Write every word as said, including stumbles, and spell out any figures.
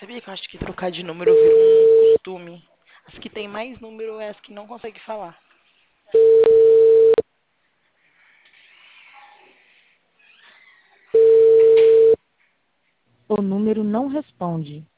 Sabia que eu acho que trocar de número virou um costume? As que tem mais número é as que não conseguem falar. O número não responde.